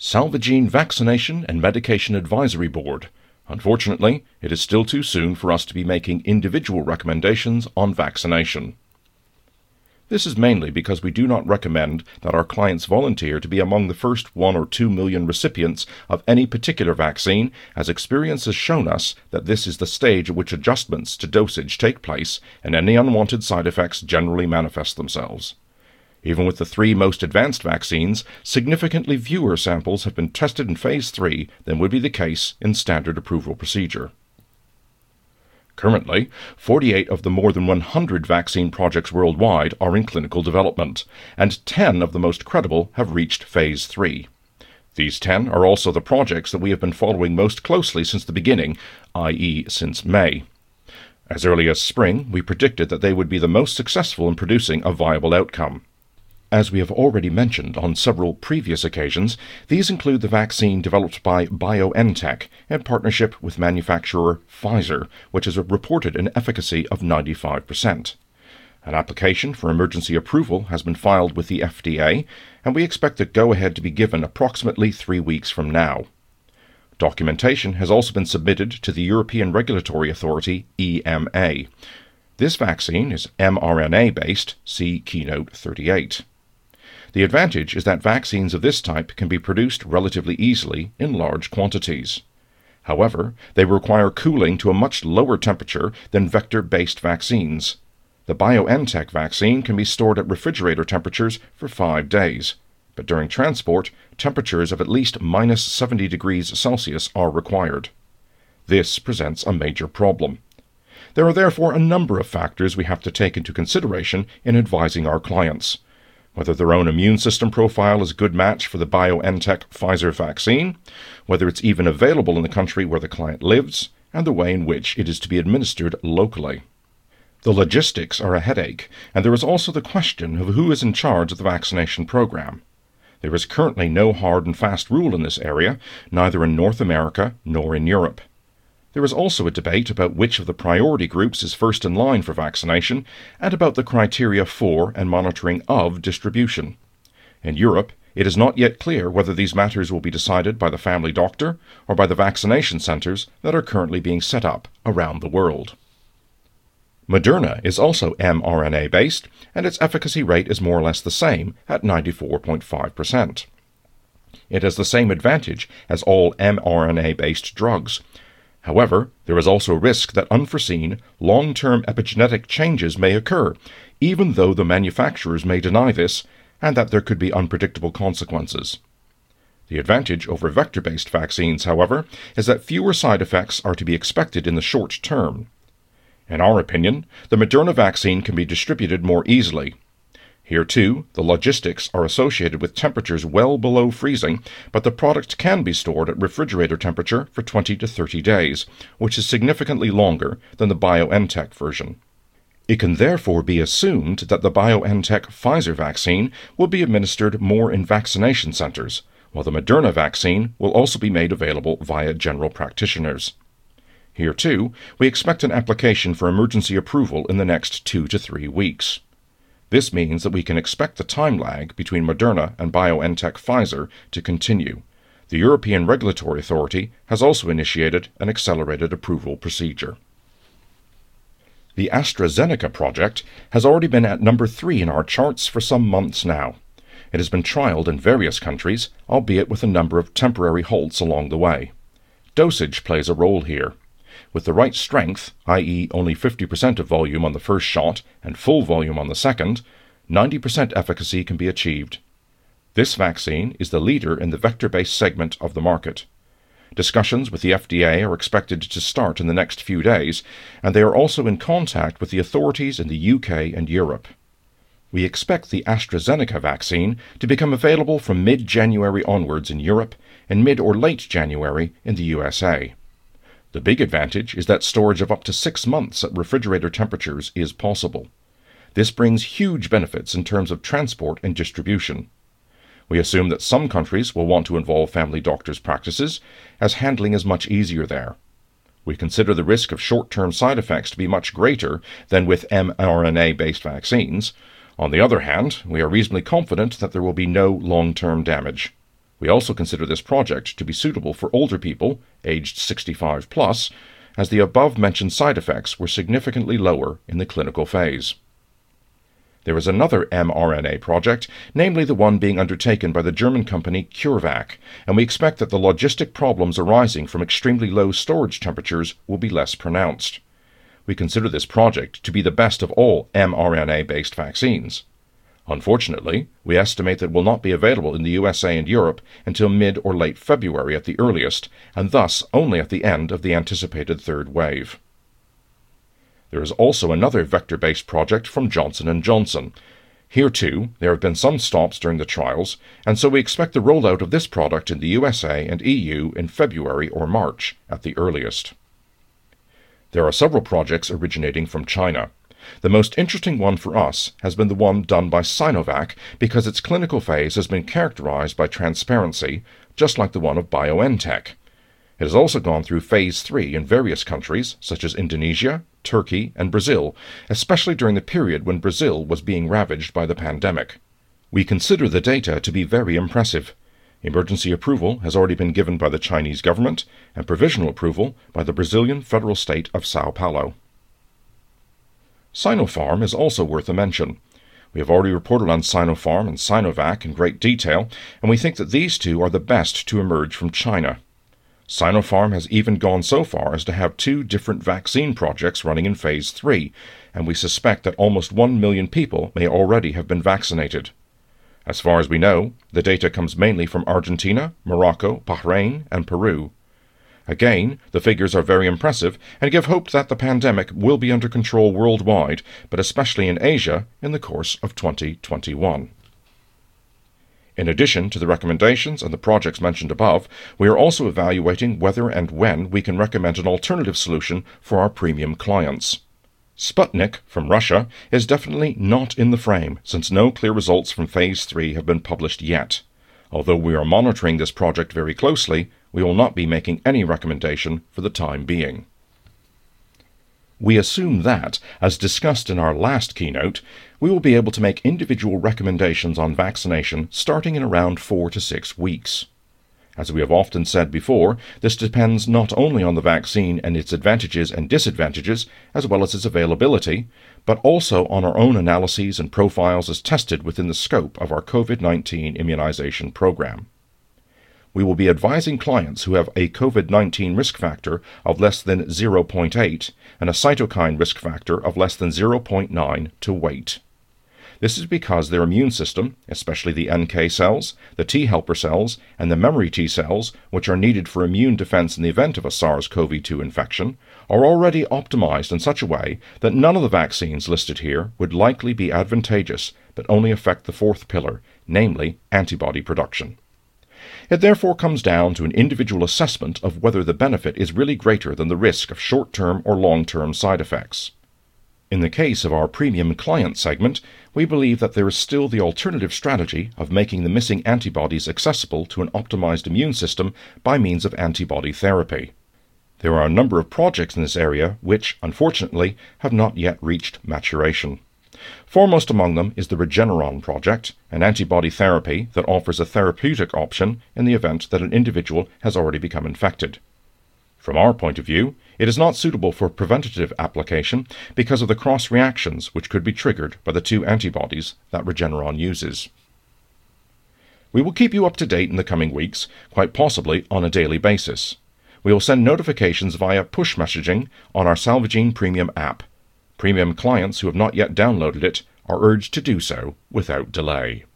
Salvagene Vaccination and Medication Advisory Board. Unfortunately, it is still too soon for us to be making individual recommendations on vaccination. This is mainly because we do not recommend that our clients volunteer to be among the first 1 or 2 million recipients of any particular vaccine, as experience has shown us that this is the stage at which adjustments to dosage take place and any unwanted side effects generally manifest themselves. Even with the 3 most advanced vaccines, significantly fewer samples have been tested in Phase 3 than would be the case in standard approval procedure. Currently, 48 of the more than 100 vaccine projects worldwide are in clinical development, and 10 of the most credible have reached Phase 3. These 10 are also the projects that we have been following most closely since the beginning, i.e. since May. As early as spring, we predicted that they would be the most successful in producing a viable outcome. As we have already mentioned on several previous occasions, these include the vaccine developed by BioNTech in partnership with manufacturer Pfizer, which has reported an efficacy of 95%. An application for emergency approval has been filed with the FDA, and we expect the go-ahead to be given approximately 3 weeks from now. Documentation has also been submitted to the European Regulatory Authority, EMA. This vaccine is mRNA-based, see Keynote 38. The advantage is that vaccines of this type can be produced relatively easily in large quantities. However, they require cooling to a much lower temperature than vector-based vaccines. The BioNTech vaccine can be stored at refrigerator temperatures for 5 days, but during transport, temperatures of at least minus 70 degrees Celsius are required. This presents a major problem. There are therefore a number of factors we have to take into consideration in advising our clients. Whether their own immune system profile is a good match for the BioNTech Pfizer vaccine, whether it's even available in the country where the client lives, and the way in which it is to be administered locally. The logistics are a headache, and there is also the question of who is in charge of the vaccination program. There is currently no hard and fast rule in this area, neither in North America nor in Europe. There is also a debate about which of the priority groups is first in line for vaccination, and about the criteria for and monitoring of distribution. In Europe, it is not yet clear whether these matters will be decided by the family doctor or by the vaccination centres that are currently being set up around the world. Moderna is also mRNA-based, and its efficacy rate is more or less the same at 94.5%. It has the same advantage as all mRNA-based drugs. However, there is also a risk that unforeseen, long-term epigenetic changes may occur, even though the manufacturers may deny this, and that there could be unpredictable consequences. The advantage over vector-based vaccines, however, is that fewer side effects are to be expected in the short term. In our opinion, the Moderna vaccine can be distributed more easily. Here, too, the logistics are associated with temperatures well below freezing, but the product can be stored at refrigerator temperature for 20 to 30 days, which is significantly longer than the BioNTech version. It can therefore be assumed that the BioNTech Pfizer vaccine will be administered more in vaccination centers, while the Moderna vaccine will also be made available via general practitioners. Here, too, we expect an application for emergency approval in the next 2 to 3 weeks. This means that we can expect the time lag between Moderna and BioNTech Pfizer to continue. The European Regulatory Authority has also initiated an accelerated approval procedure. The AstraZeneca project has already been at number 3 in our charts for some months now. It has been trialled in various countries, albeit with a number of temporary halts along the way. Dosage plays a role here. With the right strength, i.e. only 50% of volume on the first shot and full volume on the second, 90% efficacy can be achieved. This vaccine is the leader in the vector-based segment of the market. Discussions with the FDA are expected to start in the next few days, and they are also in contact with the authorities in the UK and Europe. We expect the AstraZeneca vaccine to become available from mid-January onwards in Europe and mid or late January in the USA. The big advantage is that storage of up to 6 months at refrigerator temperatures is possible. This brings huge benefits in terms of transport and distribution. We assume that some countries will want to involve family doctors' practices, as handling is much easier there. We consider the risk of short-term side effects to be much greater than with mRNA-based vaccines. On the other hand, we are reasonably confident that there will be no long-term damage. We also consider this project to be suitable for older people, aged 65 plus, as the above-mentioned side effects were significantly lower in the clinical phase. There is another mRNA project, namely the one being undertaken by the German company CureVac, and we expect that the logistic problems arising from extremely low storage temperatures will be less pronounced. We consider this project to be the best of all mRNA-based vaccines. Unfortunately, we estimate that it will not be available in the USA and Europe until mid or late February at the earliest, and thus only at the end of the anticipated third wave. There is also another vector-based project from Johnson & Johnson. Here too, there have been some stops during the trials, and so we expect the rollout of this product in the USA and EU in February or March at the earliest. There are several projects originating from China. The most interesting one for us has been the one done by Sinovac because its clinical phase has been characterized by transparency, just like the one of BioNTech. It has also gone through Phase 3 in various countries, such as Indonesia, Turkey, and Brazil, especially during the period when Brazil was being ravaged by the pandemic. We consider the data to be very impressive. Emergency approval has already been given by the Chinese government, and provisional approval by the Brazilian federal state of São Paulo. Sinopharm is also worth a mention. We have already reported on Sinopharm and Sinovac in great detail, and we think that these two are the best to emerge from China. Sinopharm has even gone so far as to have 2 different vaccine projects running in Phase 3, and we suspect that almost 1 million people may already have been vaccinated. As far as we know, the data comes mainly from Argentina, Morocco, Bahrain, and Peru. Again, the figures are very impressive and give hope that the pandemic will be under control worldwide, but especially in Asia, in the course of 2021. In addition to the recommendations and the projects mentioned above, we are also evaluating whether and when we can recommend an alternative solution for our premium clients. Sputnik, from Russia, is definitely not in the frame, since no clear results from Phase 3 have been published yet. Although we are monitoring this project very closely, we will not be making any recommendation for the time being. We assume that, as discussed in our last keynote, we will be able to make individual recommendations on vaccination starting in around 4 to 6 weeks. As we have often said before, this depends not only on the vaccine and its advantages and disadvantages, as well as its availability, but also on our own analyses and profiles as tested within the scope of our COVID-19 immunization program. We will be advising clients who have a COVID-19 risk factor of less than 0.8 and a cytokine risk factor of less than 0.9 to wait. This is because their immune system, especially the NK cells, the T helper cells, and the memory T cells, which are needed for immune defense in the event of a SARS-CoV-2 infection, are already optimized in such a way that none of the vaccines listed here would likely be advantageous, but only affect the fourth pillar, namely antibody production. It therefore comes down to an individual assessment of whether the benefit is really greater than the risk of short-term or long-term side effects. In the case of our premium client segment, we believe that there is still the alternative strategy of making the missing antibodies accessible to an optimized immune system by means of antibody therapy. There are a number of projects in this area which, unfortunately, have not yet reached maturation. Foremost among them is the Regeneron project, an antibody therapy that offers a therapeutic option in the event that an individual has already become infected. From our point of view, it is not suitable for preventative application because of the cross-reactions which could be triggered by the 2 antibodies that Regeneron uses. We will keep you up to date in the coming weeks, quite possibly on a daily basis. We will send notifications via push messaging on our Salvagene Premium app. Premium clients who have not yet downloaded it are urged to do so without delay.